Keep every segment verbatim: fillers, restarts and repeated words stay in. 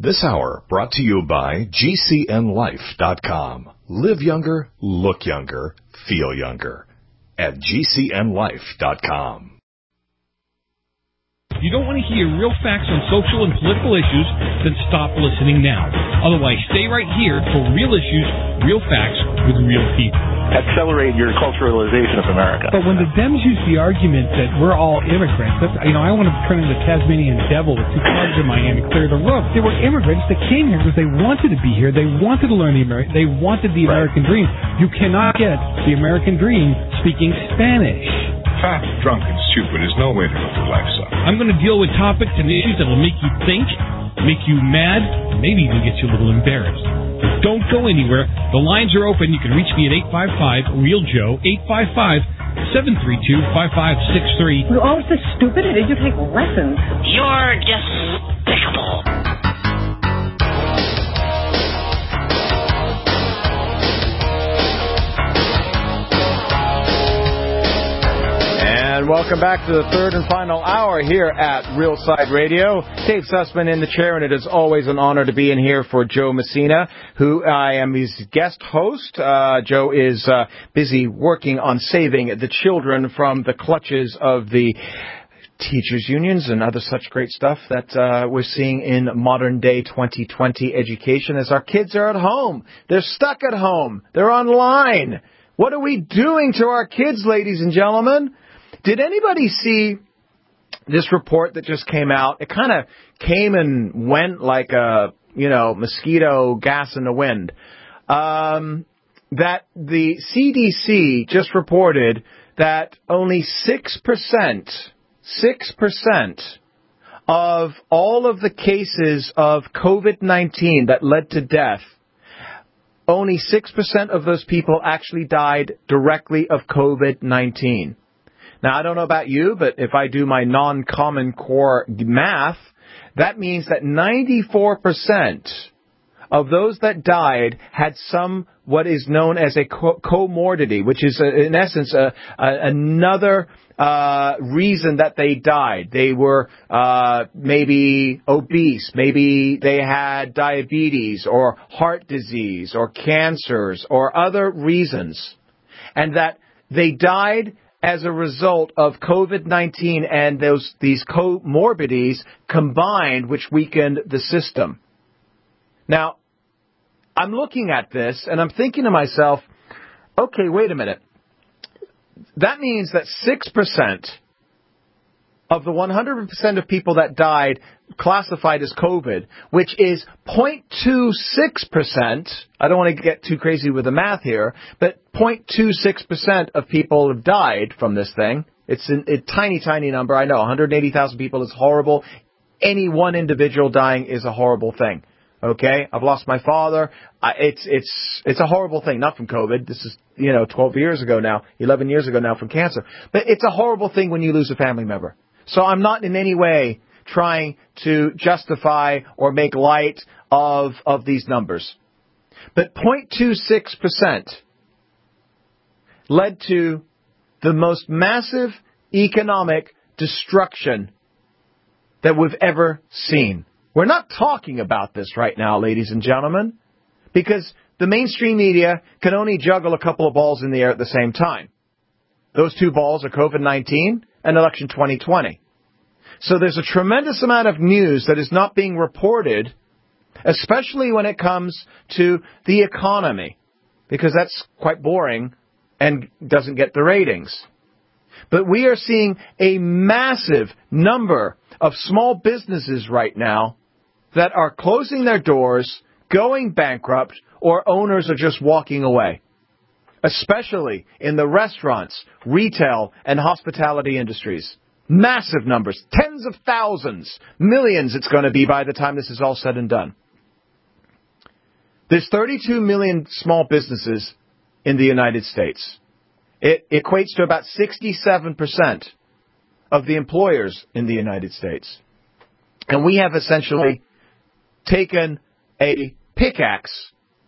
This hour brought to you by G C N life dot com. Live younger, look younger, feel younger at G C N life dot com. If you don't want to hear real facts on social and political issues, then stop listening now. Otherwise, stay right here for real issues, real facts with real people. Accelerate your culturalization of America. But when the Dems use the argument that we're all immigrants, that's, you know, I want to turn into the Tasmanian devil with two clubs in my hand and clear the room. They were immigrants that came here because they wanted to be here. They wanted to learn the American. They wanted the Right. American dream. You cannot get the American dream speaking Spanish. Fat, drunk, and stupid is no way to live your life, son. I'm going to deal with topics and issues that will make you think, make you mad, and maybe even get you a little embarrassed. Don't go anywhere. The lines are open. You can reach me at eight five five, real Joe, eight five five, seven three two, five five six three. You're all so stupid. Did you take lessons? You're despicable. And welcome back to the third and final hour here at Real Side Radio. Dave Sussman in the chair, and it is always an honor to be in here for Joe Messina, who I am his guest host. Uh, Joe is uh, busy working on saving the children from the clutches of the teachers' unions and other such great stuff that uh, we're seeing in modern-day twenty twenty education as our kids are at home. They're stuck at home. They're online. What are we doing to our kids, ladies and gentlemen? Did anybody see this report that just came out? It kind of came and went like a, you know, mosquito gas in the wind. Um, that the C D C just reported that only six percent, six percent of all of the cases of COVID nineteen that led to death, only six percent of those people actually died directly of COVID nineteen. Now, I don't know about you, but if I do my non-common core math, that means that ninety-four percent of those that died had some, what is known as a co- comorbidity, which is, a, in essence, a, a, another uh, reason that they died. They were uh, maybe obese, maybe they had diabetes or heart disease or cancers or other reasons, and that they died as a result of COVID nineteen and those these comorbidities combined, which weakened the system. Now, I'm looking at this and I'm thinking to myself, okay, wait a minute. That means that six percent of the one hundred percent of people that died classified as COVID, which is zero point two six percent. I don't want to get too crazy with the math here, but zero point two six percent of people have died from this thing. It's a, a tiny, tiny number. I know one hundred eighty thousand people is horrible. Any one individual dying is a horrible thing. Okay, I've lost my father. I, it's it's it's a horrible thing. Not from COVID. This is, you know, twelve years ago now, eleven years ago now from cancer. But it's a horrible thing when you lose a family member. So I'm not in any way trying to justify or make light of of these numbers. But zero point two six percent led to the most massive economic destruction that we've ever seen. We're not talking about this right now, ladies and gentlemen, because the mainstream media can only juggle a couple of balls in the air at the same time. Those two balls are COVID nineteen and election twenty twenty. So there's a tremendous amount of news that is not being reported, especially when it comes to the economy, because that's quite boring and doesn't get the ratings. But we are seeing a massive number of small businesses right now that are closing their doors, going bankrupt, or owners are just walking away, especially in the restaurants, retail, and hospitality industries. Massive numbers, tens of thousands, millions it's going to be by the time this is all said and done. There's thirty-two million small businesses in the United States. It equates to about sixty-seven percent of the employers in the United States. And we have essentially taken a pickaxe,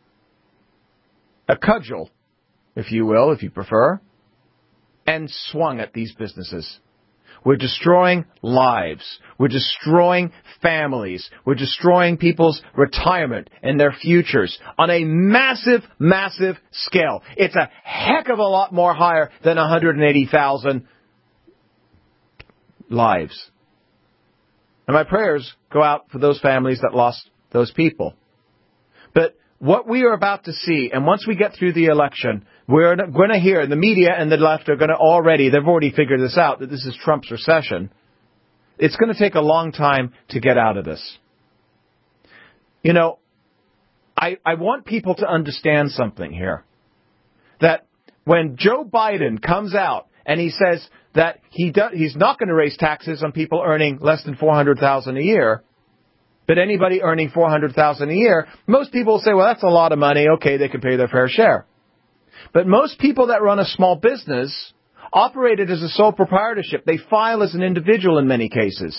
a cudgel, if you will, if you prefer, and swung at these businesses. we're destroying lives. We're destroying families. We're destroying people's retirement and their futures on a massive, massive scale. It's a heck of a lot more higher than one hundred eighty thousand lives. And my prayers go out for those families that lost those people. But what we are about to see, and once we get through the election, we're going to hear, the media and the left are going to already, they've already figured this out, that this is Trump's recession. It's going to take a long time to get out of this. You know, I, I want people to understand something here. That when Joe Biden comes out and he says that he do, he's not going to raise taxes on people earning less than four hundred thousand dollars a year, but anybody earning four hundred thousand dollars a year, most people will say, well, that's a lot of money. Okay, they can pay their fair share. But most people that run a small business operate it as a sole proprietorship. They file as an individual in many cases.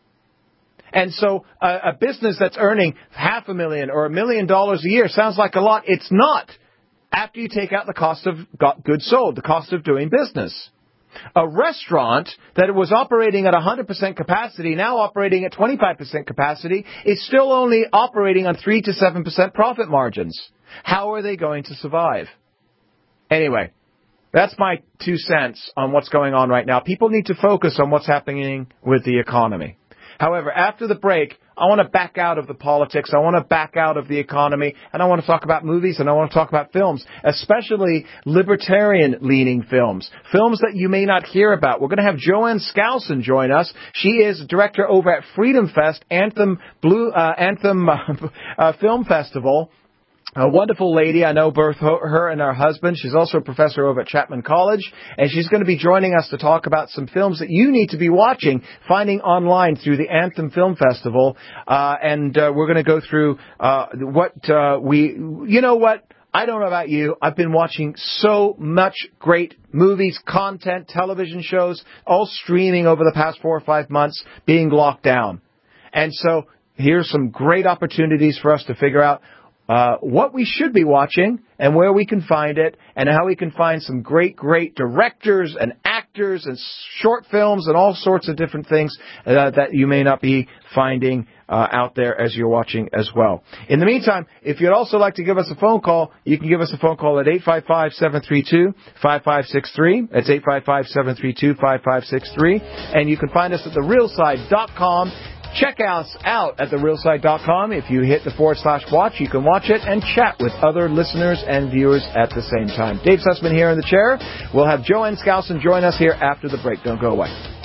And so a, a business that's earning half a million or a million dollars a year sounds like a lot. It's not, after you take out the cost of goods sold, the cost of doing business. A restaurant that was operating at one hundred percent capacity, now operating at twenty-five percent capacity, is still only operating on three to seven percent profit margins. How are they going to survive? Anyway, that's my two cents on what's going on right now. People need to focus on what's happening with the economy. However, after the break, I want to back out of the politics. I want to back out of the economy. And I want to talk about movies, and I want to talk about films, especially libertarian-leaning films, films that you may not hear about. We're going to have Joanne Skousen join us. She is director over at Freedom Fest, Anthem Blue uh, Anthem uh, Film Festival. A wonderful lady. I know both her and her husband. She's also a professor over at Chapman College, and she's going to be joining us to talk about some films that you need to be watching, finding online through the Anthem Film Festival. Uh, and uh, we're going to go through uh, what uh, we, you know what? I don't know about you. I've been watching so much great movies, content, television shows, all streaming over the past four or five months, being locked down. And so here's some great opportunities for us to figure out Uh, what we should be watching and where we can find it, and how we can find some great, great directors and actors and short films and all sorts of different things uh, that you may not be finding uh, out there as you're watching as well. In the meantime, if you'd also like to give us a phone call, you can give us a phone call at eight five five, seven three two, five five six three. That's eight five five, seven three two, five five six three. And you can find us at the real side dot com. Check us out at the real side dot com. If you hit the forward slash watch, you can watch it and chat with other listeners and viewers at the same time. Dave Sussman here in the chair. We'll have Joanne Skousen join us here after the break. Don't go away.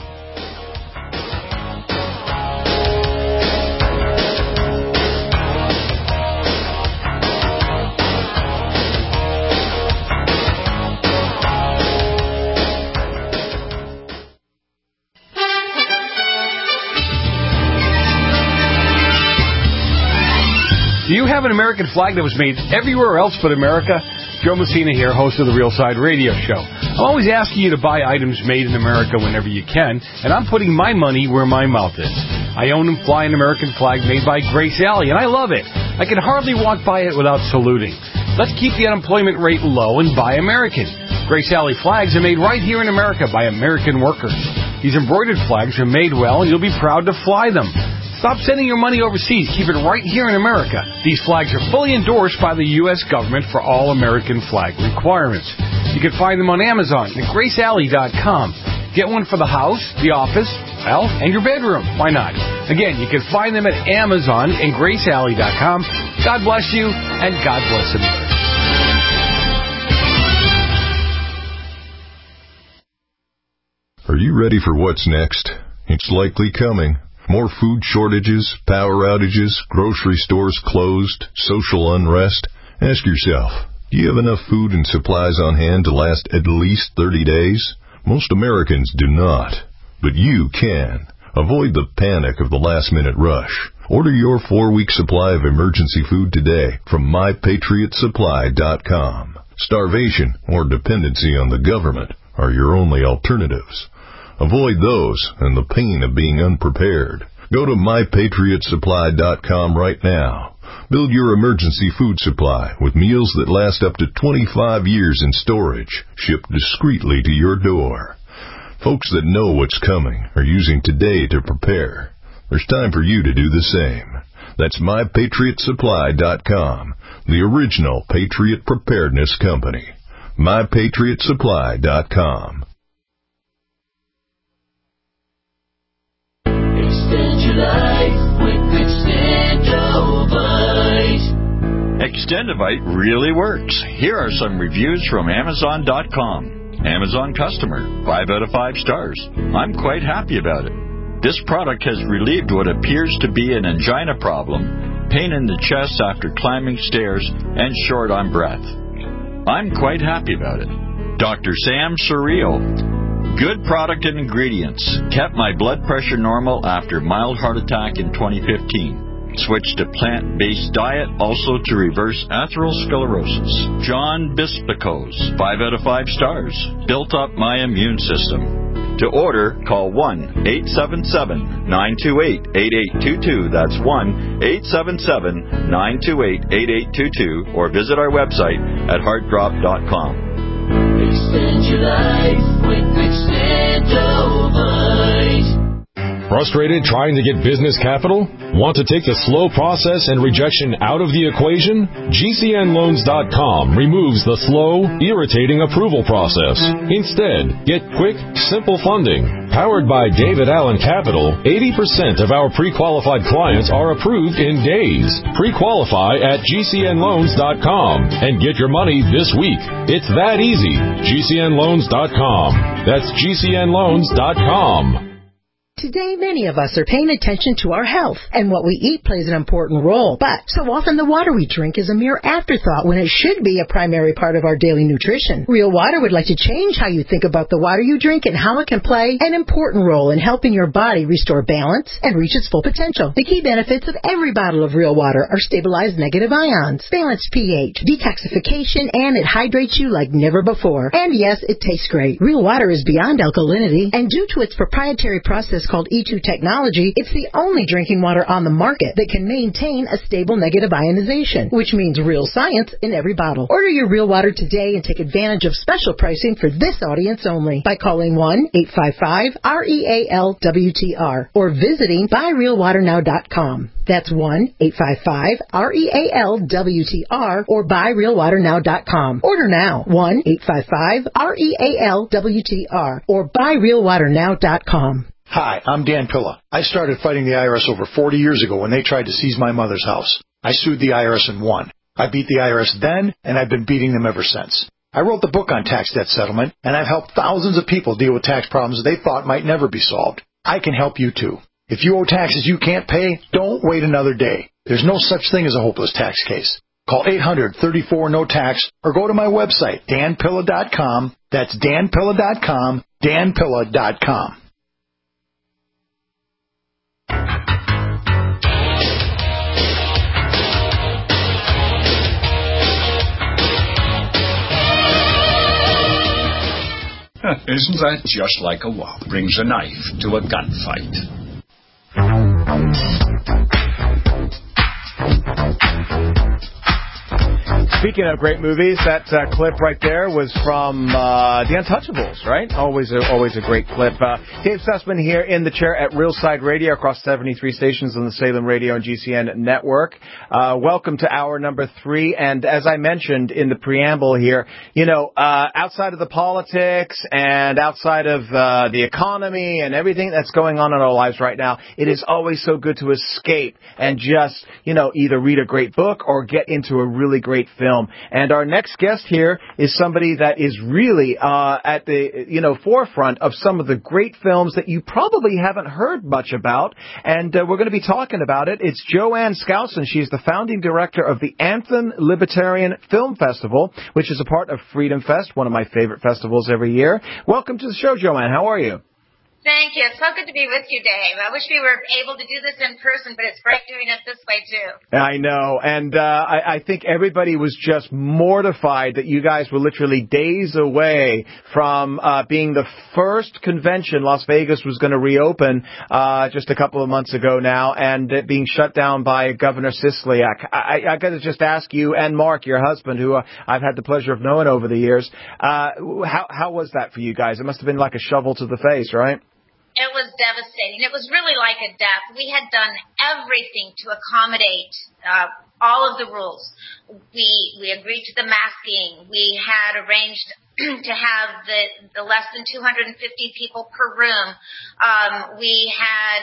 Do you have an American flag that was made everywhere else but America? Joe Messina here, host of the Real Side Radio Show. I'm always asking you to buy items made in America whenever you can, and I'm putting my money where my mouth is. I own and fly an American flag made by Grace Alley, and I love it. I can hardly walk by it without saluting. Let's keep the unemployment rate low and buy American. Grace Alley flags are made right here in America by American workers. These embroidered flags are made well, and you'll be proud to fly them. Stop sending your money overseas. Keep it right here in America. These flags are fully endorsed by the U S government for all American flag requirements. You can find them on Amazon at grace alley dot com. Get one for the house, the office, well, and your bedroom. Why not? Again, you can find them at Amazon and grace alley dot com. God bless you, and God bless America. Are you ready for what's next? It's likely coming. More food shortages, power outages, grocery stores closed, social unrest. Ask yourself, do you have enough food and supplies on hand to last at least thirty days? Most Americans do not, but you can. Avoid the panic of the last-minute rush. Order your four-week supply of emergency food today from my patriot supply dot com. Starvation or dependency on the government are your only alternatives. Avoid those and the pain of being unprepared. Go to my patriot supply dot com right now. Build your emergency food supply with meals that last up to twenty-five years in storage, shipped discreetly to your door. Folks that know what's coming are using today to prepare. There's time for you to do the same. That's my patriot supply dot com, the original Patriot Preparedness Company. my patriot supply dot com. Extend your life with Extendovite. Extendovite really works. Here are some reviews from Amazon dot com. Amazon customer, five out of five stars. I'm quite happy about it. This product has relieved what appears to be an angina problem, pain in the chest after climbing stairs, and short on breath. I'm quite happy about it. Doctor Sam Surreal. Good product and ingredients. Kept my blood pressure normal after mild heart attack in twenty fifteen. Switched to plant-based diet, also to reverse atherosclerosis. John Bispicos, five out of five stars. Built up my immune system. To order, call one eight seven seven, nine two eight, eight eight two two. That's one eight seven seven, nine two eight, eight eight two two. Or visit our website at heart drop dot com. Extend your life with Extendovite. Frustrated trying to get business capital? Want to take the slow process and rejection out of the equation? G C N loans dot com removes the slow, irritating approval process. Instead, get quick, simple funding. Powered by David Allen Capital, eighty percent of our pre-qualified clients are approved in days. Pre-qualify at G C N loans dot com and get your money this week. It's that easy. G C N loans dot com. That's G C N loans dot com. Today, many of us are paying attention to our health, and what we eat plays an important role. But so often the water we drink is a mere afterthought when it should be a primary part of our daily nutrition. Real Water would like to change how you think about the water you drink and how it can play an important role in helping your body restore balance and reach its full potential. The key benefits of every bottle of Real Water are stabilized negative ions, balanced pH, detoxification, and it hydrates you like never before. And yes, it tastes great. Real Water is beyond alkalinity, and due to its proprietary process called E two technology, it's the only drinking water on the market that can maintain a stable negative ionization, which means real science in every bottle. Order your Real Water today and take advantage of special pricing for this audience only by calling one eight five five, R E A L W T R or visiting buy real water now dot com. That's one eight five five, R E A L W T R or buy real water now dot com. Order now, one eight five five, R E A L W T R or buy real water now dot com. Hi, I'm Dan Pilla. I started fighting the I R S over forty years ago when they tried to seize my mother's house. I sued the I R S and won. I beat the I R S then, and I've been beating them ever since. I wrote the book on tax debt settlement, and I've helped thousands of people deal with tax problems they thought might never be solved. I can help you too. If you owe taxes you can't pay, don't wait another day. There's no such thing as a hopeless tax case. Call eight hundred, thirty-four, no tax or go to my website, dan pilla dot com. That's dan pilla dot com, dan pilla dot com. Isn't that just like a wop brings a knife to a gunfight? Speaking of great movies, that uh, clip right there was from uh, The Untouchables, right? Always a, always a great clip. Uh, Dave Sussman here in the chair at Real Side Radio across seventy-three stations on the Salem Radio and G C N network. Uh, welcome to hour number three. And as I mentioned in the preamble here, you know, uh, outside of the politics and outside of uh, the economy and everything that's going on in our lives right now, it is always so good to escape and just, you know, either read a great book or get into a really great film. And our next guest here is somebody that is really uh, at the, you know, forefront of some of the great films that you probably haven't heard much about. And uh, we're going to be talking about it. It's Joanne Skousen. She's the founding director of the Anthem Libertarian Film Festival, which is a part of Freedom Fest, one of my favorite festivals every year. Welcome to the show, Joanne. How are you? Thank you. It's so good to be with you, Dave. I wish we were able to do this in person, but it's great doing it this way, too. I know. And uh, I, I think everybody was just mortified that you guys were literally days away from uh, being the first convention Las Vegas was going to reopen uh, just a couple of months ago now, and it being shut down by Governor Sisolak. I, I got to just ask you and Mark, your husband, who uh, I've had the pleasure of knowing over the years, uh, how, how was that for you guys? It must have been like a shovel to the face, right? It was devastating. It was really like a death. We had done everything to accommodate uh, all of the rules. We we agreed to the masking. We had arranged to have the, the less than two hundred fifty people per room. Um, we had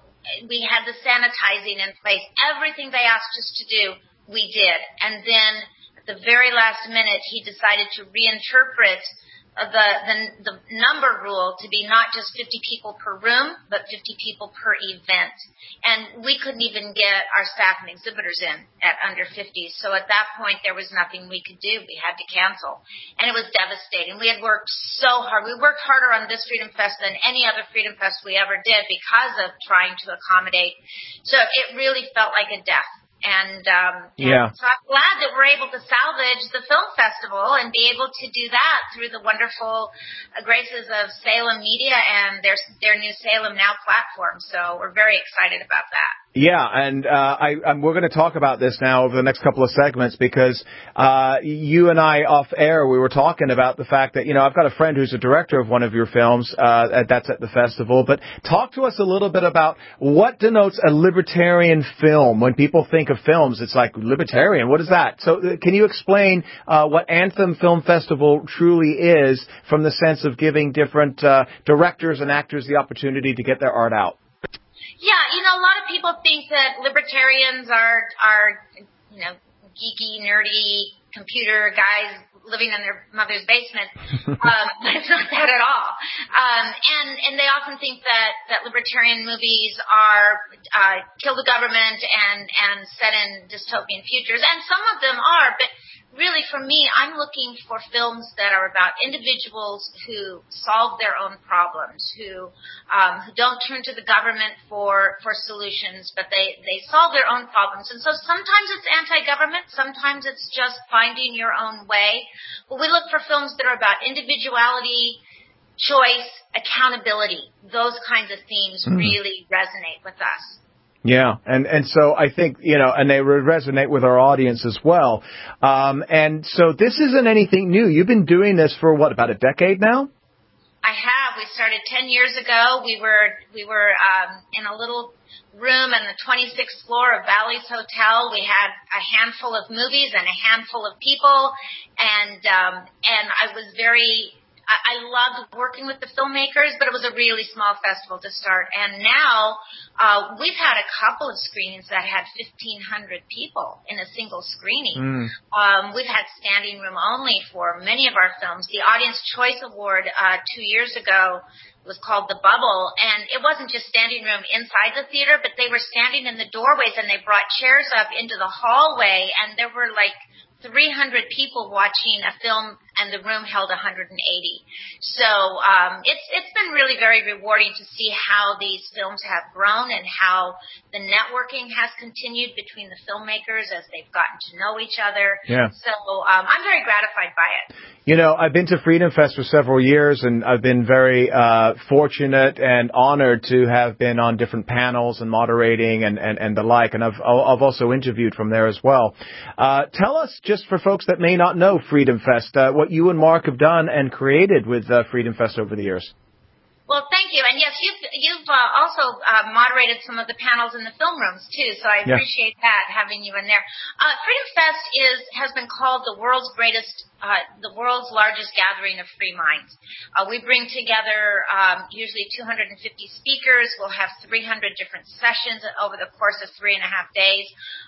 we had the sanitizing in place. Everything they asked us to do, we did. And then at the very last minute, he decided to reinterpret The, the the number rule to be not just fifty people per room, but fifty people per event. And we couldn't even get our staff and exhibitors in at under fifty. So at that point, there was nothing we could do. We had to cancel. And it was devastating. We had worked so hard. We worked harder on this Freedom Fest than any other Freedom Fest we ever did because of trying to accommodate. So it really felt like a death. And, um, yeah. and so I'm glad that we're able to salvage the film festival and be able to do that through the wonderful graces of Salem Media and their their new Salem Now platform. So we're very excited about that. Yeah, and uh, I, I'm, we're going to talk about this now over the next couple of segments because uh, you and I off air, we were talking about the fact that, you know, I've got a friend who's a director of one of your films uh, that's at the festival. But talk to us a little bit about what denotes a libertarian film. When people think of films, it's like, libertarian, what is that? So uh, can you explain uh, what Anthem Film Festival truly is from the sense of giving different uh, directors and actors the opportunity to get their art out? Yeah, you know, a lot of people think that libertarians are, are, you know, geeky, nerdy computer guys living in their mother's basement. um, but it's not that at all. Um, and, and they often think that, that libertarian movies are, uh, kill the government and, and set in dystopian futures. And some of them are, but really, for me, I'm looking for films that are about individuals who solve their own problems, who um, who don't turn to the government for, for solutions, but they, they solve their own problems. And so sometimes it's anti-government, sometimes it's just finding your own way. But we look for films that are about individuality, choice, accountability. Those kinds of themes mm. really resonate with us. Yeah, and, and so I think, you know, and they resonate with our audience as well. Um, and so this isn't anything new. You've been doing this for, what, about a decade now? I have. We started ten years ago. We were we were um, in a little room on the twenty-sixth floor of Bally's Hotel. We had a handful of movies and a handful of people, and um, and I was very... I loved working with the filmmakers, but it was a really small festival to start. And now uh, we've had a couple of screenings that had fifteen hundred people in a single screening. Mm. Um, we've had standing room only for many of our films. The Audience Choice Award uh, two years ago was called The Bubble, and it wasn't just standing room inside the theater, but they were standing in the doorways, and they brought chairs up into the hallway, and there were like three hundred people watching a film, and the room held one hundred eighty. So um, it's it's been really very rewarding to see how these films have grown and how the networking has continued between the filmmakers as they've gotten to know each other. Yeah. So um, I'm very gratified by it. You know, I've been to Freedom Fest for several years, and I've been very uh, fortunate and honored to have been on different panels and moderating and, and, and the like, and I've, I've also interviewed from there as well. Uh, tell us, just for folks that may not know Freedom Fest, uh, what you and Mark have done and created with uh, Freedom Fest over the years. Well, thank you. And yes, you've, you've uh, also uh, moderated some of the panels in the film rooms, too, so I appreciate yeah. that, having you in there. Uh, Freedom Fest is has been called the world's greatest, uh, the world's largest gathering of free minds. Uh, we bring together um, usually two hundred fifty speakers. We'll have three hundred different sessions over the course of three and a half days.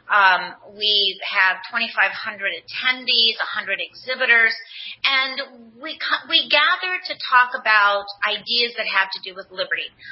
Um, we have twenty-five hundred attendees, one hundred exhibitors, and we we gather to talk about ideas that have to do with liberty.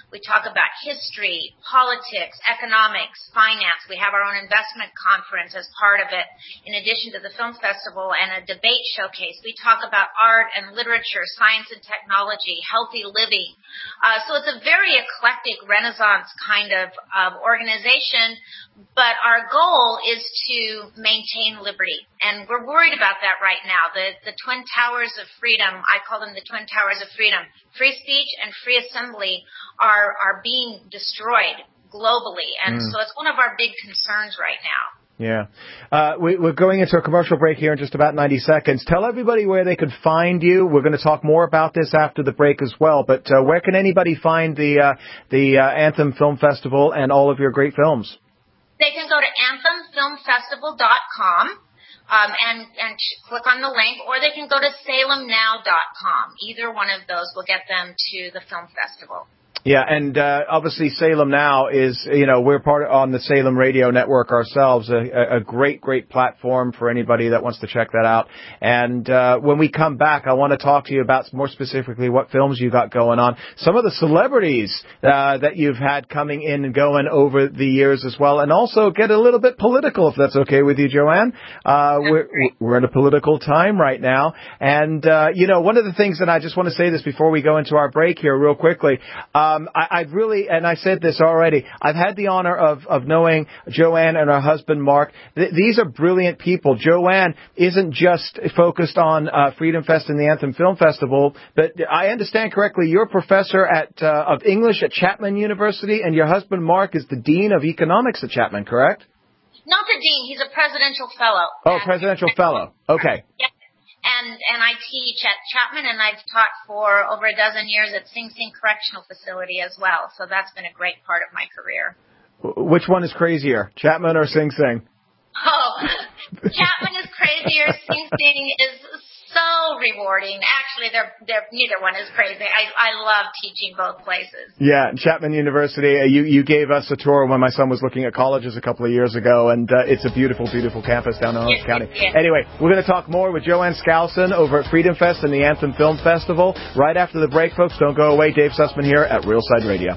We talk about history, politics, economics, finance. We have our own investment conference as part of it, in addition to the film festival and a debate showcase. We talk about art and literature, science and technology, healthy living. Uh, so it's a very eclectic Renaissance kind of, of organization, but our goal is to maintain liberty. And we're worried about that right now. The, the Twin Towers of freedom, I call them the Twin Towers of freedom. Free speech and free assembly are, are being destroyed globally. And mm. so it's one of our big concerns right now. Yeah. Uh, we, we're going into a commercial break here in just about ninety seconds. Tell everybody where they could find you. We're going to talk more about this after the break as well. But uh, where can anybody find the, uh, the uh, Anthem Film Festival and all of your great films? They can go to anthem film festival dot com. Um, and, and click on the link, or they can go to salem now dot com. Either one of those will get them to the film festival. Yeah, and uh, obviously Salem Now is, you know, we're part of, on the Salem Radio Network ourselves, a, a great, great platform for anybody that wants to check that out. And uh, when we come back, I want to talk to you about more specifically what films you got going on, some of the celebrities uh, that you've had coming in and going over the years as well, and also get a little bit political, if that's okay with you, Joanne. Uh, we're, we're in a political time right now. And, uh, you know, one of the things, and I just want to say this before we go into our break here real quickly, uh, Um, I, I've really, and I said this already, I've had the honor of, of knowing Joanne and her husband, Mark. Th- these are brilliant people. Joanne isn't just focused on uh, Freedom Fest and the Anthem Film Festival, but I understand correctly, you're a professor at, uh, of English at Chapman University, and your husband, Mark, is the Dean of Economics at Chapman, correct? Not the Dean. He's a presidential fellow. Oh, presidential fellow. Okay. Yes. And and I teach at Chapman, and I've taught for over a dozen years at Sing Sing Correctional Facility as well. So that's been a great part of my career. Which one is crazier, Chapman or Sing Sing? Oh, Chapman is crazier. Sing Sing is so rewarding. Actually, they're, they're, neither one is crazy. I, I love teaching both places. Yeah, Chapman University. Uh, you, you gave us a tour when my son was looking at colleges a couple of years ago, and uh, it's a beautiful, beautiful campus down in Orange yes, County. Yes. Anyway, we're going to talk more with Joanne Skousen over at Freedom Fest and the Anthem Film Festival right after the break, folks. Don't go away. Dave Sussman here at Real Side Radio.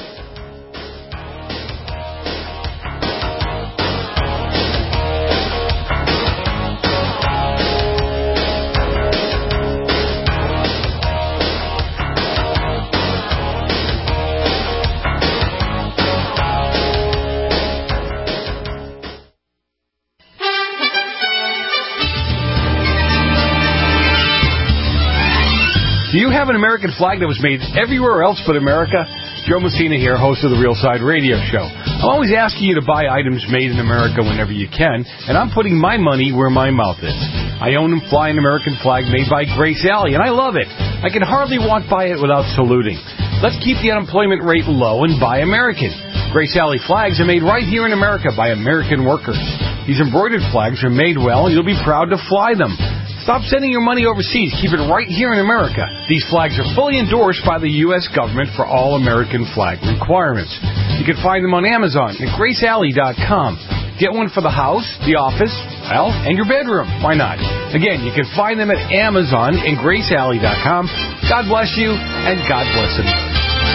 Do you have an American flag that was made everywhere else but America? Joe Messina here, host of the Real Side Radio Show. I'm always asking you to buy items made in America whenever you can, and I'm putting my money where my mouth is. I own and fly an American flag made by Grace Alley, and I love it. I can hardly walk by it without saluting. Let's keep the unemployment rate low and buy American. Grace Alley flags are made right here in America by American workers. These embroidered flags are made well, and you'll be proud to fly them. Stop sending your money overseas. Keep it right here in America. These flags are fully endorsed by the U S government for all American flag requirements. You can find them on Amazon at grace alley dot com. Get one for the house, the office, well, and your bedroom. Why not? Again, you can find them at Amazon and grace alley dot com. God bless you, and God bless America.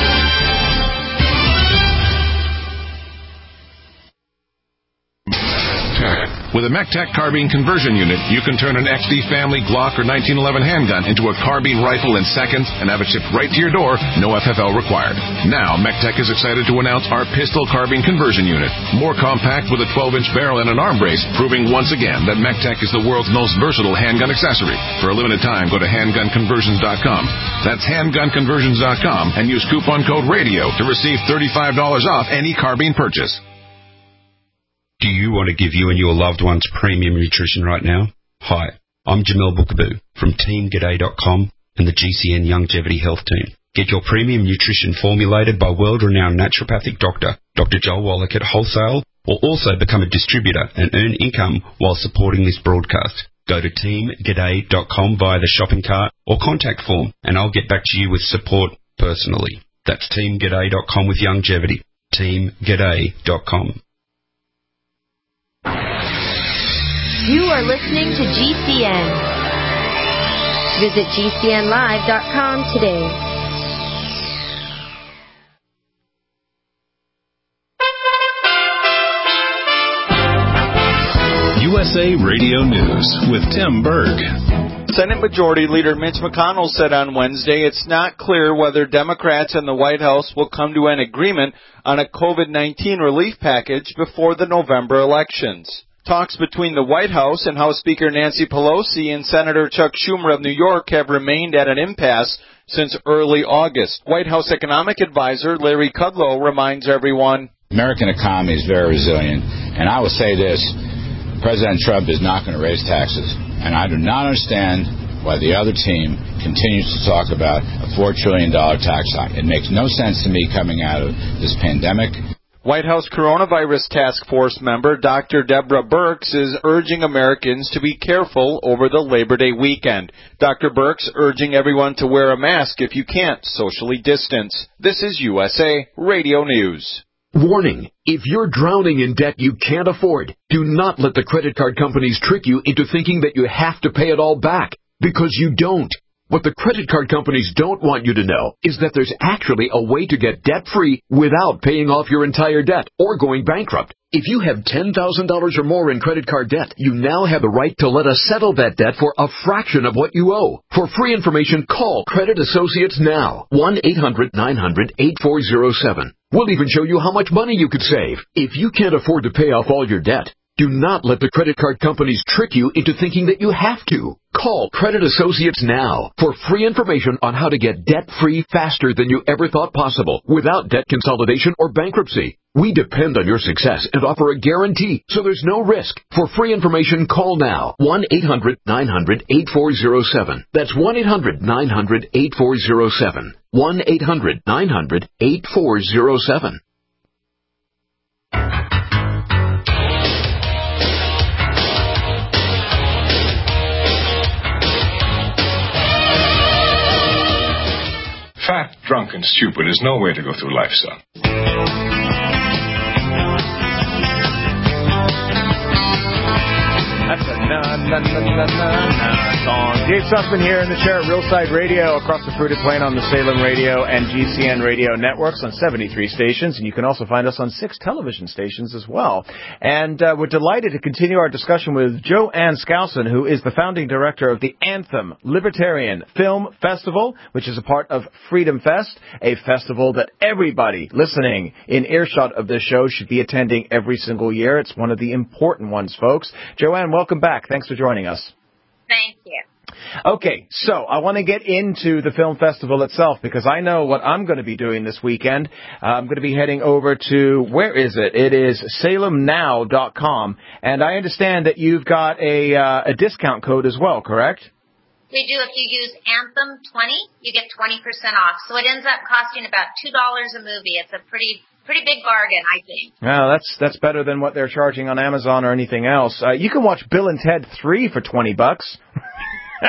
With a MECTEC carbine conversion unit, you can turn an X D Family Glock or nineteen eleven handgun into a carbine rifle in seconds and have it shipped right to your door, no F F L required. Now, MECTEC is excited to announce our pistol carbine conversion unit. More compact with a twelve inch barrel and an arm brace, proving once again that MECTEC is the world's most versatile handgun accessory. For a limited time, go to handgun conversions dot com. That's handgun conversions dot com and use coupon code RADIO to receive thirty-five dollars off any carbine purchase. Do you want to give you and your loved ones premium nutrition right now? Hi, I'm Jamel Bookaboo from team g'day dot com and the G C N Longevity Health Team. Get your premium nutrition formulated by world-renowned naturopathic doctor, Doctor Joel Wallach at wholesale, or also become a distributor and earn income while supporting this broadcast. Go to team g'day dot com via the shopping cart or contact form, and I'll get back to you with support personally. That's team g'day dot com with longevity. team g'day dot com. You are listening to G C N. Visit G C N live dot com today. U S A Radio News with Tim Berg. Senate Majority Leader Mitch McConnell said on Wednesday it's not clear whether Democrats and the White House will come to an agreement on a COVID nineteen relief package before the November elections. Talks between the White House and House Speaker Nancy Pelosi and Senator Chuck Schumer of New York have remained at an impasse since early August. White House economic advisor Larry Kudlow reminds everyone, American economy is very resilient, and I will say this, President Trump is not going to raise taxes, and I do not understand why the other team continues to talk about a four trillion dollars tax hike. It makes no sense to me coming out of this pandemic. White House Coronavirus Task Force member Doctor Deborah Birx is urging Americans to be careful over the Labor Day weekend. Doctor Birx urging everyone to wear a mask if you can't socially distance. This is U S A Radio News. Warning, if you're drowning in debt you can't afford, do not let the credit card companies trick you into thinking that you have to pay it all back, because you don't. What the credit card companies don't want you to know is that there's actually a way to get debt-free without paying off your entire debt or going bankrupt. If you have ten thousand dollars or more in credit card debt, you now have the right to let us settle that debt for a fraction of what you owe. For free information, call Credit Associates now. one eight hundred nine hundred eight four zero seven. We'll even show you how much money you could save. If you can't afford to pay off all your debt, do not let the credit card companies trick you into thinking that you have to. Call Credit Associates now for free information on how to get debt-free faster than you ever thought possible without debt consolidation or bankruptcy. We depend on your success and offer a guarantee, so there's no risk. For free information, call now. one eight hundred nine hundred eight four zero seven. That's one eight hundred nine hundred eight four zero seven. one eight hundred nine hundred eight four zero seven. Fat, drunk, and stupid is no way to go through life, son. That's a na na na na na na song. Dave Sussman here in the chair at Realside Radio across the Fruited Plain on the Salem Radio and G C N Radio networks on seventy-three stations, and you can also find us on six television stations as well. And uh, we're delighted to continue our discussion with Joanne Skousen, who is the founding director of the Anthem Libertarian Film Festival, which is a part of Freedom Fest, a festival that everybody listening in earshot of this show should be attending every single year. It's one of the important ones, folks. Joanne, welcome back. Thanks for joining us. Thank you. Okay, so I want to get into the film festival itself because I know what I'm going to be doing this weekend. Uh, I'm going to be heading over to, where is it? It is salem now dot com, and I understand that you've got a, uh, a discount code as well, correct? We do. If you use Anthem twenty, you get twenty percent off. So it ends up costing about two dollars a movie. It's a pretty Pretty big bargain, I think. Well, that's that's better than what they're charging on Amazon or anything else. Uh, you can watch Bill and Ted three for twenty bucks. Yeah,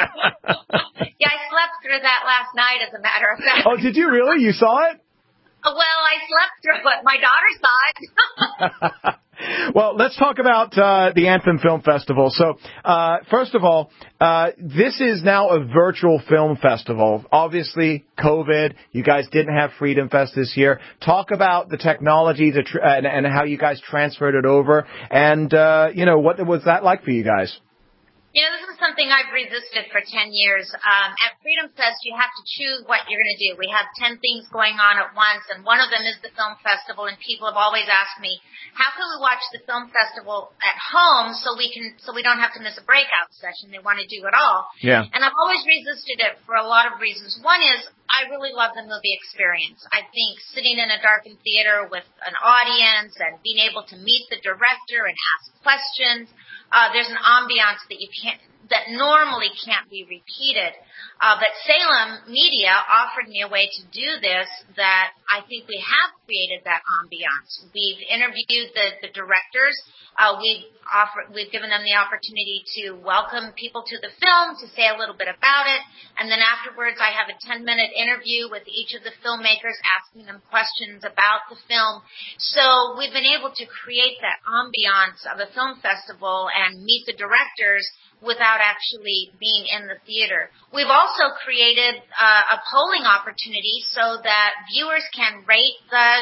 I slept through that last night, as a matter of fact. Oh, did you really? You saw it? Well, I slept through it. My daughter saw it. Well, let's talk about uh, the Anthem Film Festival. So, uh, first of all, uh, this is now a virtual film festival. Obviously, COVID, you guys didn't have Freedom Fest this year. Talk about the technology the tr- and, and how you guys transferred it over. And, uh, you know, what was that like for you guys? You know, this is something I've resisted for ten years. Um, at Freedom Fest, you have to choose what you're going to do. We have ten things going on at once, and one of them is the film festival, and people have always asked me, how can we watch the film festival at home so we can, so we don't have to miss a breakout session? They want to do it all. Yeah. And I've always resisted it for a lot of reasons. One is, I really love the movie experience. I think sitting in a darkened theater with an audience and being able to meet the director and ask questions, uh, there's an ambiance that you can't, that normally can't be repeated. Uh, but Salem Media offered me a way to do this that I think we have created that ambiance. We've interviewed the, the directors. Uh, we've offered, we've given them the opportunity to welcome people to the film, to say a little bit about it. And then afterwards, I have a ten minute interview with each of the filmmakers, asking them questions about the film. So we've been able to create that ambiance of a film festival and meet the directors without actually being in the theater. We've also created uh, a polling opportunity so that viewers can rate the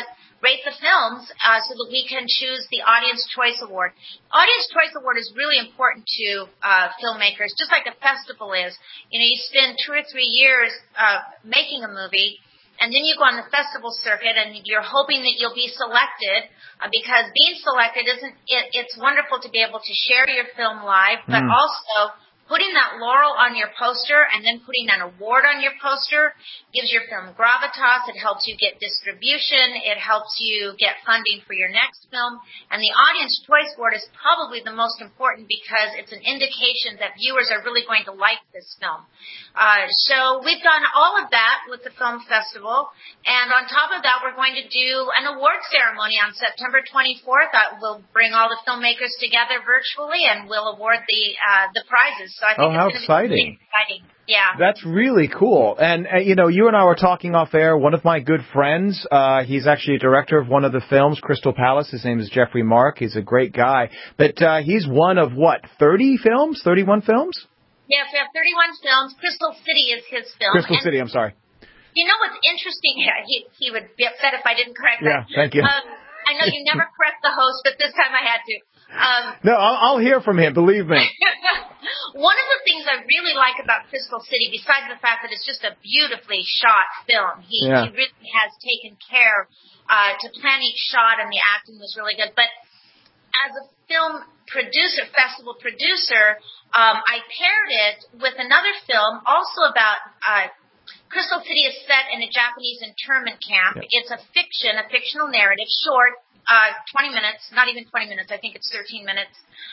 rate the films uh, so that we can choose the Audience Choice Award. Audience Choice Award is really important to uh, filmmakers, just like a festival is. You know, you spend two or three years uh, making a movie, and then you go on the festival circuit, and you're hoping that you'll be selected, uh, because being selected isn't. It, it's wonderful to be able to share your film live, but Mm. also putting that laurel on your poster and then putting an award on your poster gives your film gravitas. It helps you get distribution. It helps you get funding for your next film. And the Audience Choice Award is probably the most important because it's an indication that viewers are really going to like this film. Uh, so we've done all of that with the film festival. And on top of that, we're going to do an award ceremony on September twenty-fourth. That will bring all the filmmakers together virtually, and we'll award the uh, the prizes. So I think Oh, it's how going to be exciting. really exciting. Yeah. That's really cool. And, uh, you know, you and I were talking off air. One of my good friends, uh, he's actually a director of one of the films, Crystal Palace. His name is Jeffrey Mark. He's a great guy. But uh, he's one of, what, thirty films, thirty-one films? Yes, we have thirty-one films. Crystal City is his film. Crystal and City, I'm sorry. You know what's interesting? Yeah, he, he would be upset if I didn't correct Yeah, that. thank you. Um, I know you never correct the host, but this time I had to. Um, No, I'll, I'll hear from him, believe me. One of the things I really like about Crystal City, besides the fact that it's just a beautifully shot film, he, Yeah. he really has taken care uh, to plan each shot, and the acting was really good. But as a film producer, festival producer, um, I paired it with another film also about uh, Crystal City is set in a Japanese internment camp. Yep. It's a fiction, a fictional narrative, short, uh, twenty minutes, not even twenty minutes, I think it's thirteen minutes.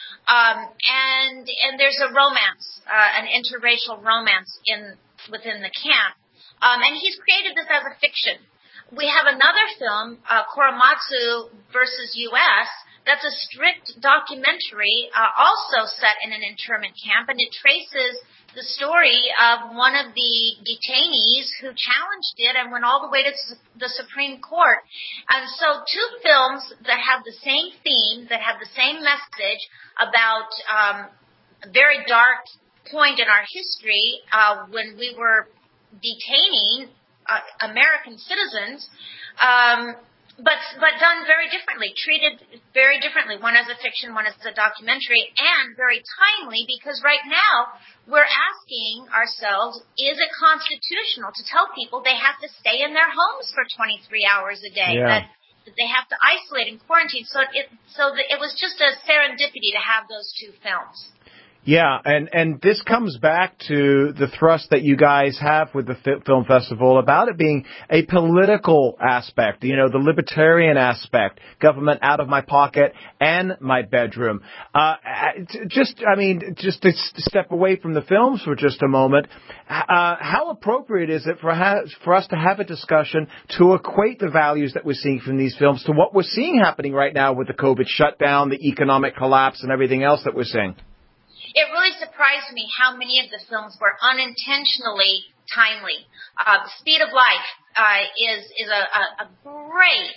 Um, and and there's a romance, uh, an interracial romance in within the camp. Um, and he's created this as a fiction. We have another film, uh, Korematsu versus U S, that's a strict documentary, uh, also set in an internment camp, and it traces the story of one of the detainees who challenged it and went all the way to the Supreme Court. And so two films that have the same theme, that have the same message about um, a very dark point in our history uh, when we were detaining uh, American citizens, um, but but done very differently, treated very differently, one as a fiction, one as a documentary, and very timely, because right now we're asking ourselves, is it constitutional to tell people they have to stay in their homes for twenty-three hours a day, Yeah. that, that they have to isolate and quarantine? So it so that it was just a serendipity to have those two films. Yeah, and, and this comes back to the thrust that you guys have with the fi- film festival about it being a political aspect, you know, the libertarian aspect, government out of my pocket and my bedroom. Uh, t- just, I mean, just to s- step away from the films for just a moment, uh, how appropriate is it for, ha- for us to have a discussion to equate the values that we're seeing from these films to what we're seeing happening right now with the COVID shutdown, the economic collapse, and everything else that we're seeing? It really surprised me how many of the films were unintentionally timely. Uh, The Speed of Life uh, is is a, a, a great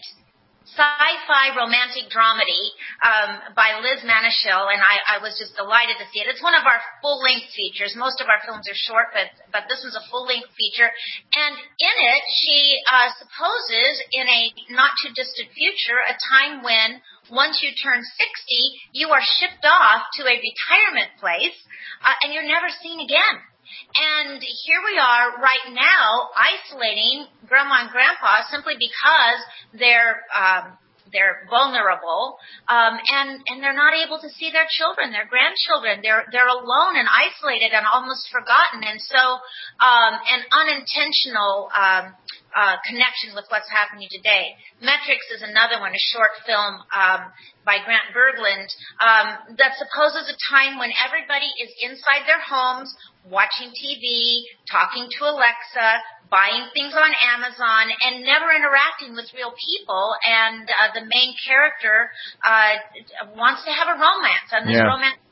sci-fi romantic dramedy um, by Liz Manashil, and I, I was just delighted to see it. It's one of our full-length features. Most of our films are short, but but this is a full-length feature. And in it, she uh, supposes in a not-too-distant future a time when once you turn sixty, you are shipped off to a retirement place, uh, and you're never seen again. And here we are right now isolating grandma and grandpa simply because they're um, they're vulnerable, um, and and they're not able to see their children, their grandchildren. They're they're alone and isolated and almost forgotten. And so um, an unintentional um, uh, connection with what's happening today. Metrics is another one, a short film um, by Grant Berglund um, that supposes a time when everybody is inside their homes, watching T V, talking to Alexa, buying things on Amazon, and never interacting with real people. And uh, the main character uh, wants to have a romance, and this Yeah. romance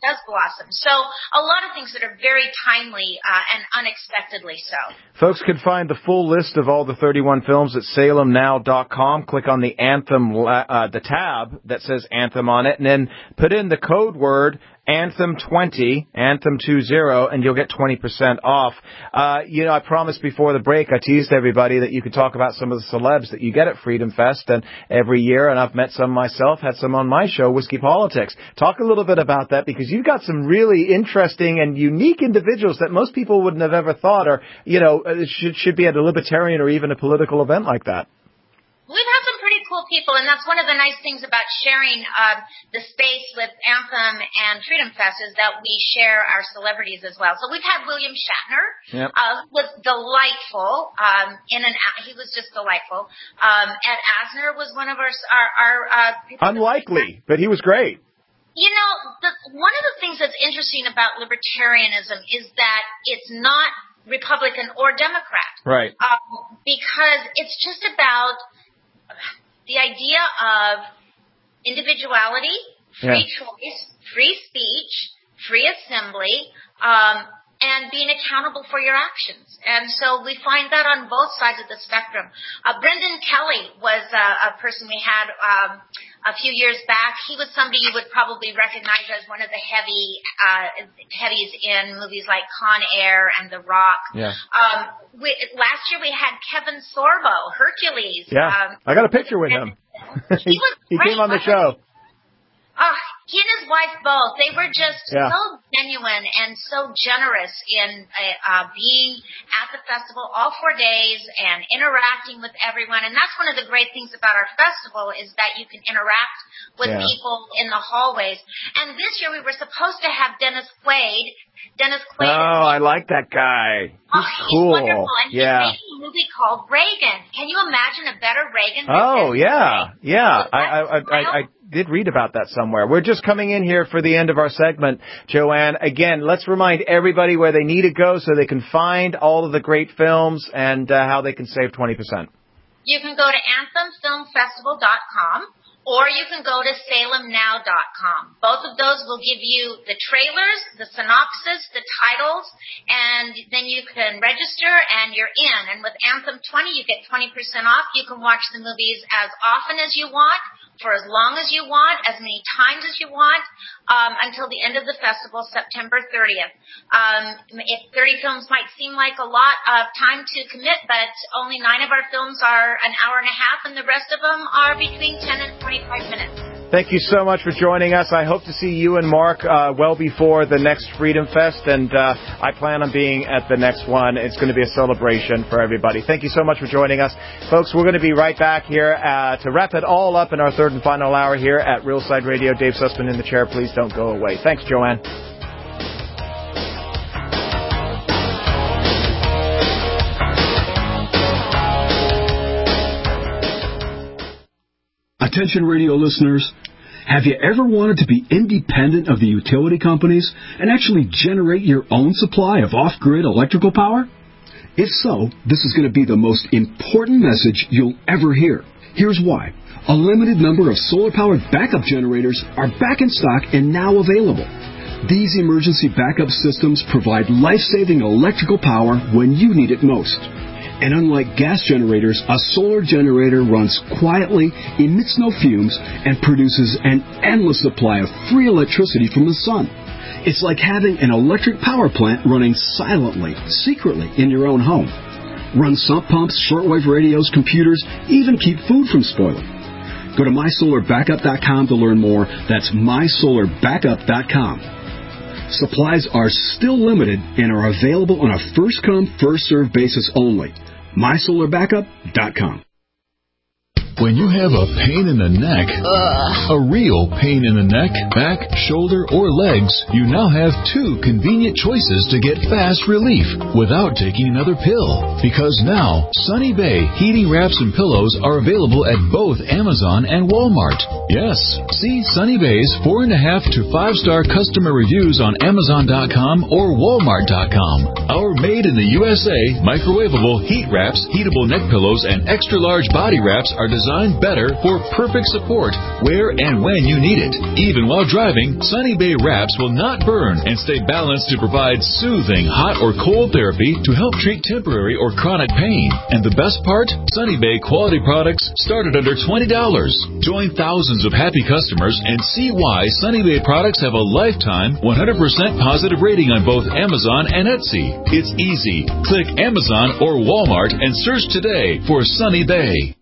does blossom. So a lot of things that are very timely uh, and unexpectedly so. Folks can find the full list of all the thirty-one films at salem now dot com. Click on the Anthem, uh, the tab that says Anthem on it, and then put in the code word Anthem twenty, Anthem twenty, and you'll get twenty percent off. Uh, you know, I promised before the break, I teased everybody that you could talk about some of the celebs that you get at Freedom Fest and every year, and I've met some myself, had some on my show, Whiskey Politics. Talk a little bit about that, because you've got some really interesting and unique individuals that most people wouldn't have ever thought, or, you know, should, should be at a libertarian or even a political event like that. We've had some pretty cool people, and that's one of the nice things about sharing uh, the space with Anthem and Freedom Fest is that we share our celebrities as well. So we've had William Shatner, yep. uh, was delightful. Um, in an he was just delightful. Um, Ed Asner was one of our our, our uh, people. Unlikely, but he was great. You know, the, one of the things that's interesting about libertarianism is that it's not Republican or Democrat, right? Um, because it's just about the idea of individuality, free yeah. choice, free speech, free assembly, um, and being accountable for your actions. And so we find that on both sides of the spectrum. Uh, Brendan Kelly was uh, a person we had um, a few years back. He was somebody you would probably recognize as one of the heavy uh, heavies in movies like Con Air and The Rock. Yeah. Um, we, last year we had Kevin Sorbo, Hercules. Yeah, um, I got a picture with him. he was he great, came on the show. Uh, he and his wife both, they were just yeah. so genuine and so generous in uh, uh, being at the festival all four days and interacting with everyone. And that's one of the great things about our festival is that you can interact with yeah. people in the hallways. And this year we were supposed to have Dennis Quaid. Dennis Quaid. Oh, I like that guy. He's oh, cool. He's wonderful. And yeah. he's making a movie called Reagan. Can you imagine a better Reagan? Oh, yeah. Quaid? Yeah. I, I, I, I, I did read about that somewhere. We're just coming in here for the end of our segment, Joanne. Again, let's remind everybody where they need to go so they can find all of the great films and uh, how they can save twenty percent. You can go to anthem film festival dot com. Or you can go to salem now dot com. Both of those will give you the trailers, the synopsis, the titles, and then you can register and you're in. And with Anthem twenty, you get twenty percent off. You can watch the movies as often as you want, for as long as you want, as many times as you want, um, until the end of the festival, September thirtieth. Um, if thirty films might seem like a lot of time to commit, but only nine of our films are an hour and a half, and the rest of them are between ten and twenty-five minutes. Thank you so much for joining us. I hope to see you and Mark uh, well before the next Freedom Fest, and uh, I plan on being at the next one. It's going to be a celebration for everybody. Thank you so much for joining us. Folks, we're going to be right back here uh, to wrap it all up in our third and final hour here at Real Side Radio. Dave Sussman in the chair. Please don't go away. Thanks, Joanne. Attention radio listeners, have you ever wanted to be independent of the utility companies and actually generate your own supply of off-grid electrical power? If so, this is going to be the most important message you'll ever hear. Here's why. A limited number of solar-powered backup generators are back in stock and now available. These emergency backup systems provide life-saving electrical power when you need it most. And unlike gas generators, a solar generator runs quietly, emits no fumes, and produces an endless supply of free electricity from the sun. It's like having an electric power plant running silently, secretly in your own home. Run sump pumps, shortwave radios, computers, even keep food from spoiling. Go to my solar backup dot com to learn more. That's my solar backup dot com. Supplies are still limited and are available on a first-come, first-served basis only. my solar backup dot com. When you have a pain in the neck, Ugh. a real pain in the neck, back, shoulder, or legs, you now have two convenient choices to get fast relief without taking another pill. Because now, Sunny Bay heating wraps and pillows are available at both Amazon and Walmart. Yes, see Sunny Bay's four and a half to five star customer reviews on Amazon dot com or Walmart dot com. Our made in the U S A microwavable heat wraps, heatable neck pillows, and extra large body wraps are designed designed better for perfect support where and when you need it. Even while driving, Sunny Bay wraps will not burn and stay balanced to provide soothing hot or cold therapy to help treat temporary or chronic pain. And the best part? Sunny Bay quality products start at under twenty dollars. Join thousands of happy customers and see why Sunny Bay products have a lifetime one hundred percent positive rating on both Amazon and Etsy. It's easy. Click Amazon or Walmart and search today for Sunny Bay.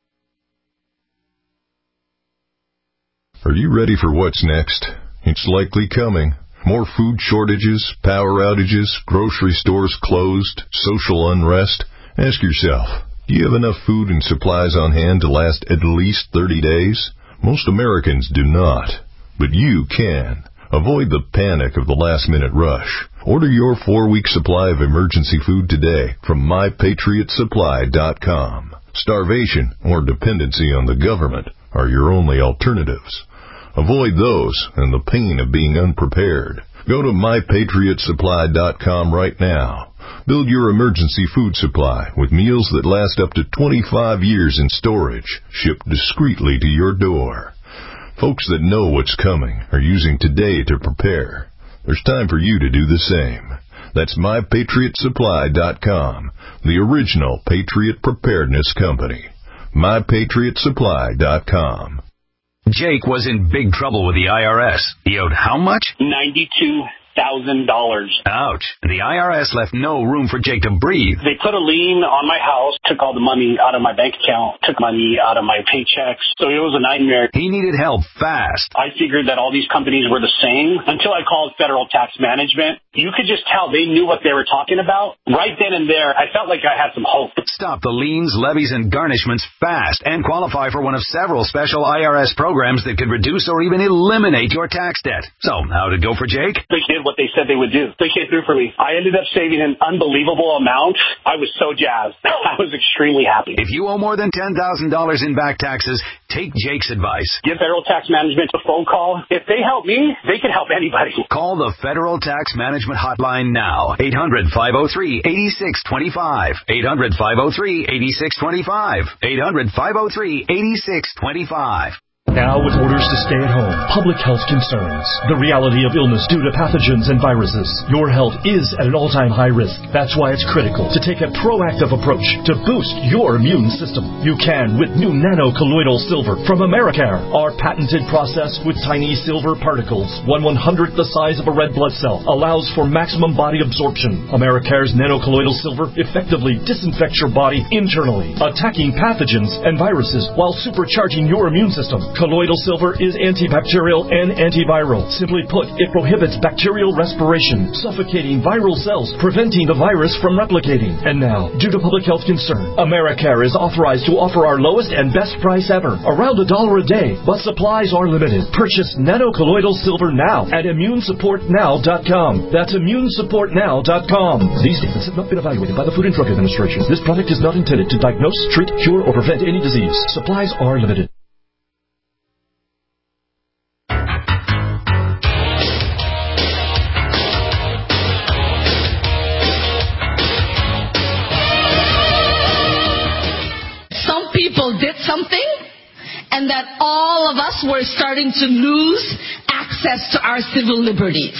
Are you ready for what's next? It's likely coming. More food shortages, power outages, grocery stores closed, social unrest. Ask yourself, do you have enough food and supplies on hand to last at least thirty days? Most Americans do not, but you can. Avoid the panic of the last-minute rush. Order your four-week supply of emergency food today from my patriot supply dot com. Starvation or dependency on the government are your only alternatives. Avoid those and the pain of being unprepared. Go to my patriot supply dot com right now. Build your emergency food supply with meals that last up to twenty-five years in storage, shipped discreetly to your door. Folks that know what's coming are using today to prepare. There's time for you to do the same. That's my patriot supply dot com, the original Patriot Preparedness Company. my patriot supply dot com. Jake was in big trouble with the I R S. He owed how much? ninety-two thousand dollars. Ouch. The I R S left no room for Jake to breathe. They put a lien on my house, took all the money out of my bank account, took money out of my paychecks. So it was a nightmare. He needed help fast. I figured that all these companies were the same until I called Federal Tax Management. You could just tell they knew what they were talking about. Right then and there, I felt like I had some hope. Stop the liens, levies, and garnishments fast and qualify for one of several special I R S programs that could reduce or even eliminate your tax debt. So, how'd it go for Jake? They did what they said they would do. They came through for me. I ended up saving an unbelievable amount. I was so jazzed. I was extremely happy. If you owe more than ten thousand dollars in back taxes, take Jake's advice. Give Federal Tax Management a phone call. If they help me, they can help anybody. Call the Federal Tax Management Hotline now. eight hundred, five oh three, eight six two five. eight hundred, five oh three, eight six two five. eight hundred, five oh three, eight six two five. Now with orders to stay at home, public health concerns, the reality of illness due to pathogens and viruses, your health is at an all-time high risk. That's why it's critical to take a proactive approach to boost your immune system. You can with new nano-colloidal silver from Americare. Our patented process with tiny silver particles, one one-hundredth the size of a red blood cell, allows for maximum body absorption. Americare's nano-colloidal silver effectively disinfects your body internally, attacking pathogens and viruses while supercharging your immune system. Colloidal silver is antibacterial and antiviral. Simply put, it prohibits bacterial respiration, suffocating viral cells, preventing the virus from replicating. And now, due to public health concern, Americare is authorized to offer our lowest and best price ever, around a dollar a day, but supplies are limited. Purchase nano-colloidal silver now at immune support now dot com. That's immune support now dot com. These statements have not been evaluated by the Food and Drug Administration. This product is not intended to diagnose, treat, cure, or prevent any disease. Supplies are limited. People did something, and that all of us were starting to lose access to our civil liberties.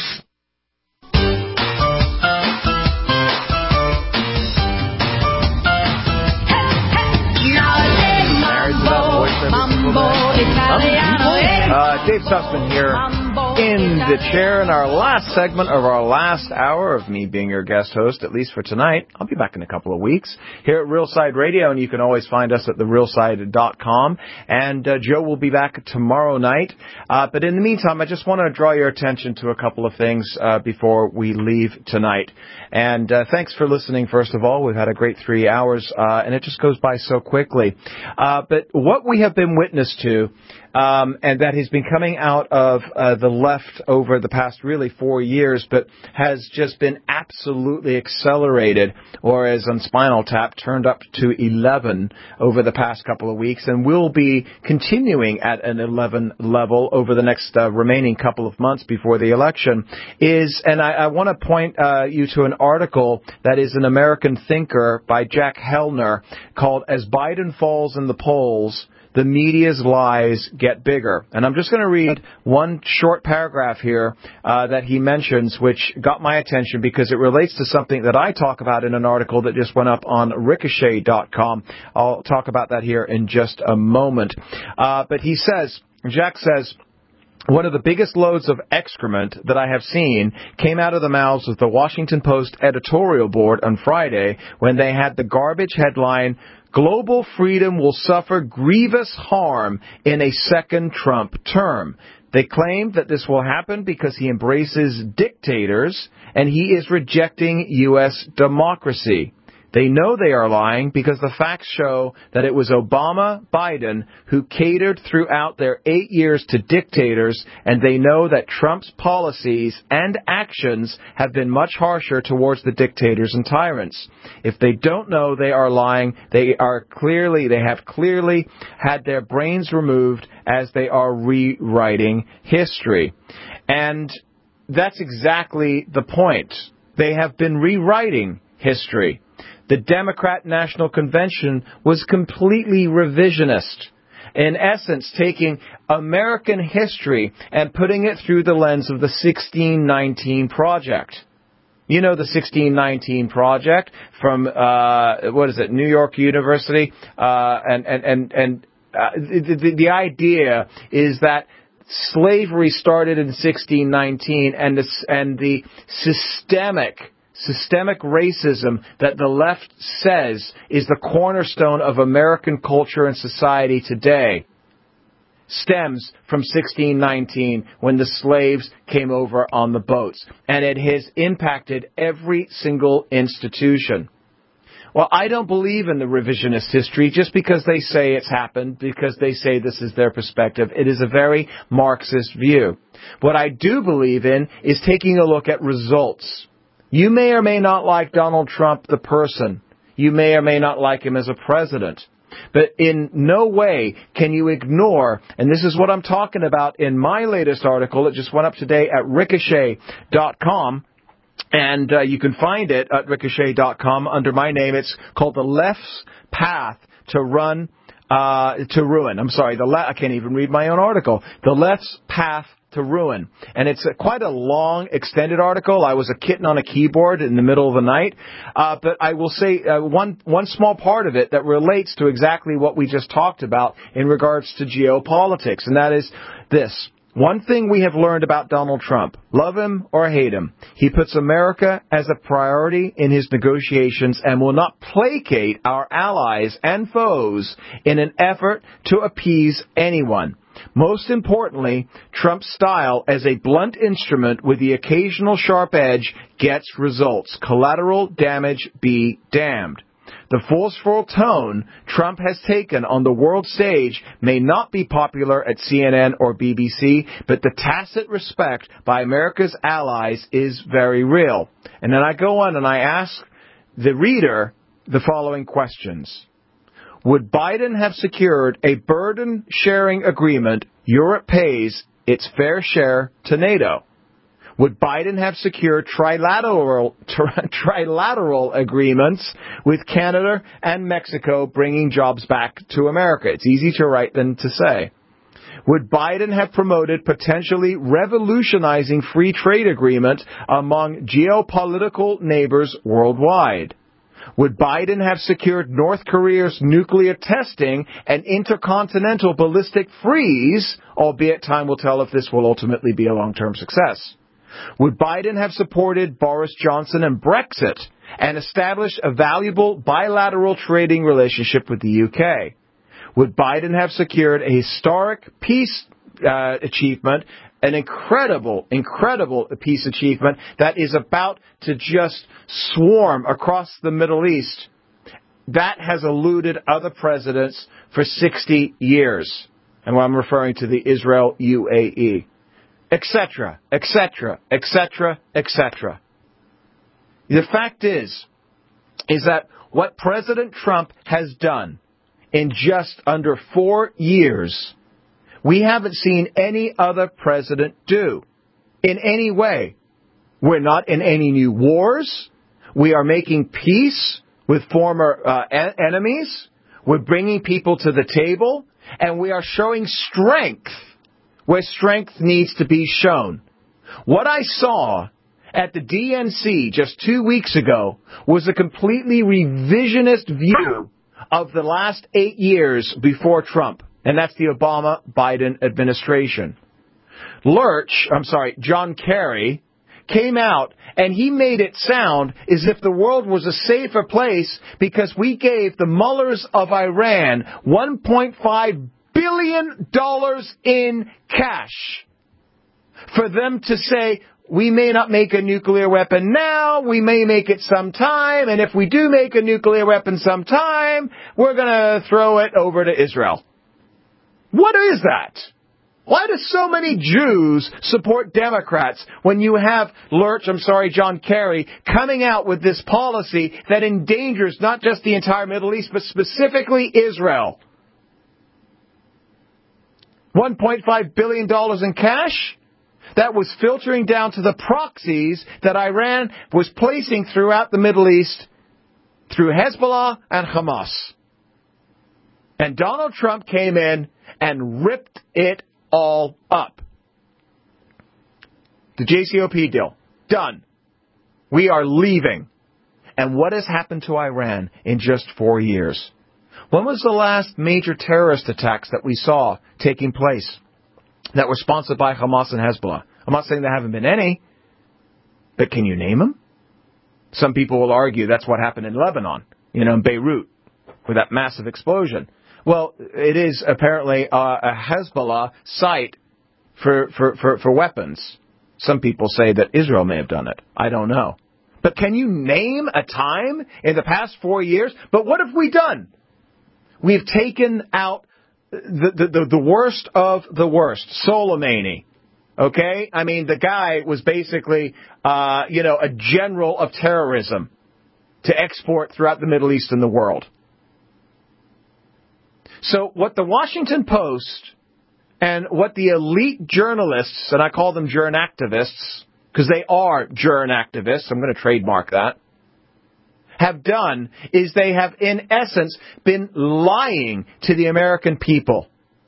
Uh, Dave Sussman here in the chair in our last segment of our last hour of me being your guest host, at least for tonight. I'll be back in a couple of weeks here at Real Side Radio, and you can always find us at the real side dot com. And uh, Joe will be back tomorrow night. Uh, but in the meantime, I just want to draw your attention to a couple of things uh, before we leave tonight. And uh, thanks for listening, first of all. We've had a great three hours, uh, and it just goes by so quickly. Uh, but what we have been witness to, Um, and that has been coming out of uh, the left over the past really four years, but has just been absolutely accelerated, or as on Spinal Tap, turned up to eleven over the past couple of weeks, and will be continuing at an eleven level over the next uh, remaining couple of months before the election, is, and I, I want to point uh, you to an article that is an American thinker by Jack Hellner called "As Biden Falls in the Polls, the media's lies get bigger. And I'm just going to read one short paragraph here uh, that he mentions, which got my attention because it relates to something that I talk about in an article that just went up on ricochet dot com. I'll talk about that here in just a moment. Uh, but he says, Jack says, one of the biggest loads of excrement that I have seen came out of the mouths of the Washington Post editorial board on Friday when they had the garbage headline, "Global freedom will suffer grievous harm in a second Trump term." They claim that this will happen because he embraces dictators and he is rejecting U S democracy. They know they are lying because the facts show that it was Obama, Biden who catered throughout their eight years to dictators, and they know that Trump's policies and actions have been much harsher towards the dictators and tyrants. If they don't know they are lying, they are clearly, they have clearly had their brains removed as they are rewriting history. And that's exactly the point. They have been rewriting history. The Democrat National Convention was completely revisionist, in essence taking American history and putting it through the lens of the sixteen nineteen Project. You know the sixteen nineteen Project from, uh, what is it, New York University? Uh, and, and, and, and uh, the, the, the idea is that slavery started in sixteen nineteen and the, and the systemic Systemic racism that the left says is the cornerstone of American culture and society today stems from sixteen nineteen when the slaves came over on the boats. And it has impacted every single institution. Well, I don't believe in the revisionist history just because they say it's happened, because they say this is their perspective. It is a very Marxist view. What I do believe in is taking a look at results. You may or may not like Donald Trump, the person. You may or may not like him as a president. But in no way can you ignore, and this is what I'm talking about in my latest article. It just went up today at ricochet dot com. And uh, you can find it at ricochet dot com under my name. It's called The Left's Path to Run, uh, to Ruin. I'm sorry, the le- I can't even read my own article. The Left's Path to Ruin. And it's a, quite a long, extended article. I was a kitten on a keyboard in the middle of the night. Uh, but I will say uh, one one small part of it that relates to exactly what we just talked about in regards to geopolitics. And that is this. One thing we have learned about Donald Trump, love him or hate him, he puts America as a priority in his negotiations and will not placate our allies and foes in an effort to appease anyone. Most importantly, Trump's style as a blunt instrument with the occasional sharp edge gets results. Collateral damage be damned. The forceful tone Trump has taken on the world stage may not be popular at C N N or B B C, but the tacit respect by America's allies is very real. And then I go on and I ask the reader the following questions. Would Biden have secured a burden-sharing agreement Europe pays its fair share to NATO? Would Biden have secured trilateral, tri- trilateral agreements with Canada and Mexico bringing jobs back to America? It's easy to write than to say. Would Biden have promoted potentially revolutionizing free trade agreement among geopolitical neighbors worldwide? Would Biden have secured North Korea's nuclear testing and intercontinental ballistic freeze, albeit time will tell if this will ultimately be a long-term success? Would Biden have supported Boris Johnson and Brexit and established a valuable bilateral trading relationship with the U K? Would Biden have secured a historic peace uh, achievement, an incredible, incredible peace achievement that is about to just swarm across the Middle East? That has eluded other presidents for sixty years. And I'm referring to the Israel U A E. Etc., etc., etc., et cetera. The fact is, is that what President Trump has done in just under four years, we haven't seen any other president do in any way. We're not in any new wars. We are making peace with former uh, en- enemies. We're bringing people to the table. And we are showing strength where strength needs to be shown. What I saw at the D N C just two weeks ago was a completely revisionist view of the last eight years before Trump. And that's the Obama-Biden administration. Lurch, I'm sorry, John Kerry, came out and he made it sound as if the world was a safer place because we gave the Mullahs of Iran one point five billion dollars in cash for them to say, we may not make a nuclear weapon now, we may make it sometime, and if we do make a nuclear weapon sometime, we're going to throw it over to Israel. What is that? Why do so many Jews support Democrats when you have Lurch, I'm sorry, John Kerry, coming out with this policy that endangers not just the entire Middle East, but specifically Israel? one point five billion dollars in cash? That was filtering down to the proxies that Iran was placing throughout the Middle East through Hezbollah and Hamas. And Donald Trump came in and ripped it all up. The J C O P deal. Done. We are leaving. And what has happened to Iran in just four years? When was the last major terrorist attacks that we saw taking place that were sponsored by Hamas and Hezbollah? I'm not saying there haven't been any, but can you name them? Some people will argue that's what happened in Lebanon, you know, in Beirut, with that massive explosion. Well, it is apparently uh, a Hezbollah site for, for, for, for weapons. Some people say that Israel may have done it. I don't know. But can you name a time in the past four years? But what have we done? We've taken out the, the, the, the worst of the worst, Soleimani. Okay? I mean, the guy was basically, uh, you know, a general of terrorism to export throughout the Middle East and the world. So what the Washington Post and what the elite journalists, and I call them journ activists, because they are journ activists, I'm going to trademark that, have done is they have, in essence, been lying to the American people.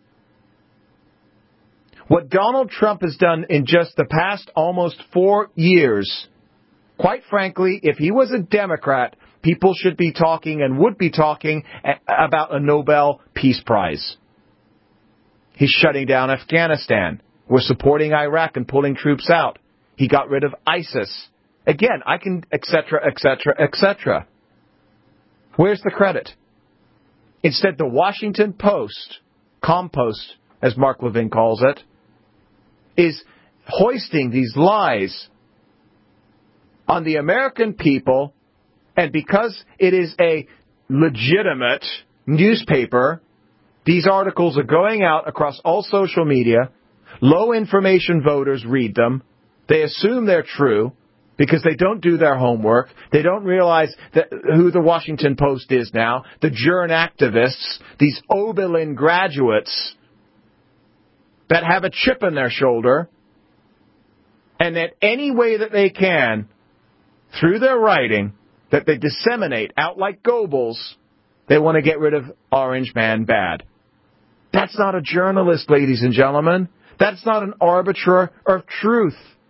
What Donald Trump has done in just the past almost four years, quite frankly, if he was a Democrat, people should be talking and would be talking about a Nobel Peace Prize. He's shutting down Afghanistan. We're supporting Iraq and pulling troops out. He got rid of ISIS. Again, I can, et cetera, et cetera, et cetera. Where's the credit? Instead, the Washington Post, compost, as Mark Levin calls it, is hoisting these lies on the American people, and because it is a legitimate newspaper, these articles are going out across all social media. Low information voters read them. They assume they're true because they don't do their homework. They don't realize that who the Washington Post is now. The journ activists, these Oberlin graduates that have a chip on their shoulder, and that any way that they can, through their writing, that they disseminate out like Goebbels, they want to get rid of Orange Man bad. That's not a journalist, ladies and gentlemen. That's not an arbiter of truth.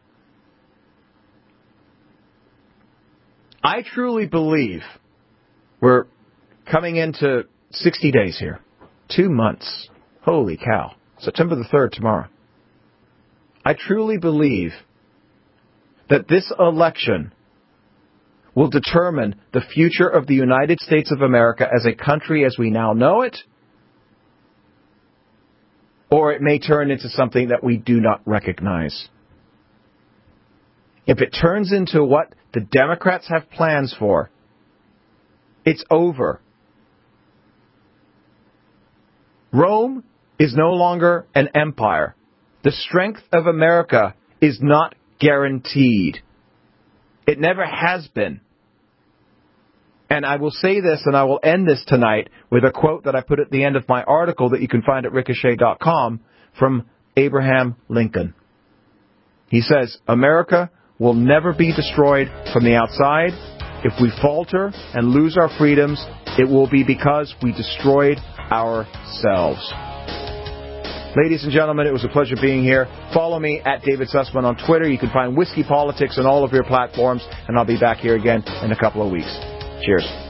I truly believe we're coming into sixty days here. Two months. Holy cow. September the third tomorrow. I truly believe that this election will determine the future of the United States of America as a country as we now know it, or it may turn into something that we do not recognize. If it turns into what the Democrats have plans for, it's over. Rome is no longer an empire. The strength of America is not guaranteed. It never has been. And I will say this, and I will end this tonight with a quote that I put at the end of my article that you can find at ricochet dot com from Abraham Lincoln. He says, America will never be destroyed from the outside. If we falter and lose our freedoms, it will be because we destroyed ourselves. Ladies and gentlemen, it was a pleasure being here. Follow me at David Sussman on Twitter. You can find Whiskey Politics on all of your platforms, and I'll be back here again in a couple of weeks. Cheers.